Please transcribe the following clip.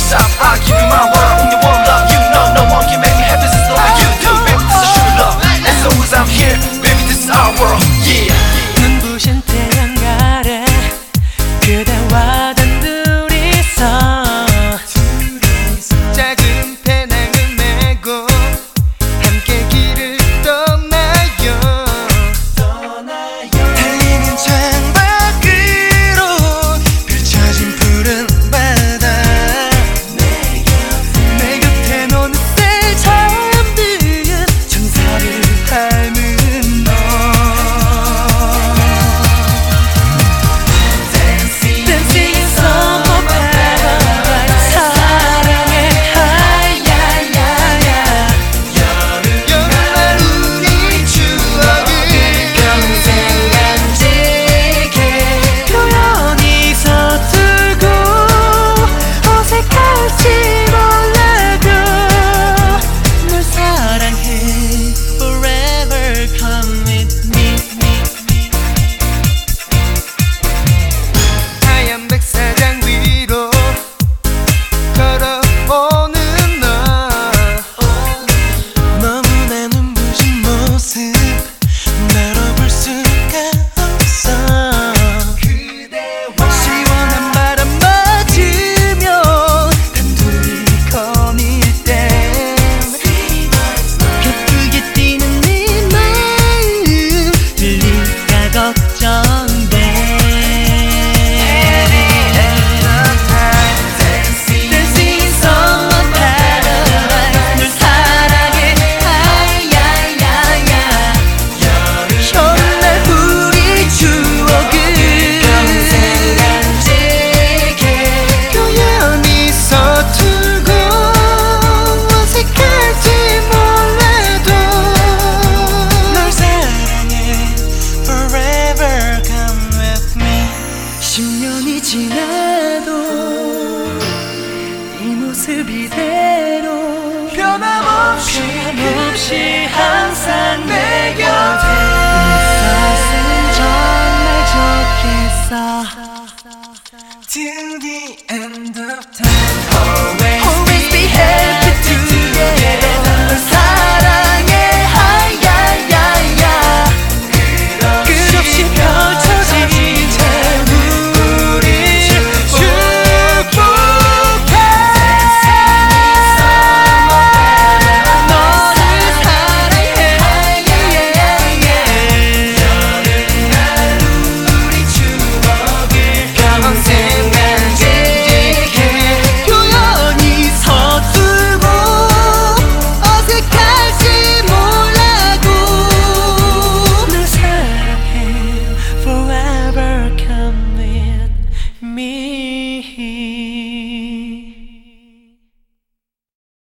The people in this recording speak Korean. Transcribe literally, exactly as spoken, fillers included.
stop. I give you my world in your one love. You know no one can make me happy since only you do. Baby, this is true love. As long as I'm here, baby, this is our world. Yeah. 눈부신 태양 아래 그대와 단둘이서 작은 배낭을 메고 함께 길을 떠나요. 달리는 창밖으로 펼쳐진 푸른 바다. 내 곁에 너는 새 잠든 천사를 닮은 너. 십 년이 지나도 이 모습 이대로 변함없이, 변함없이 항상 내 곁에 있었으면 정말 좋겠어.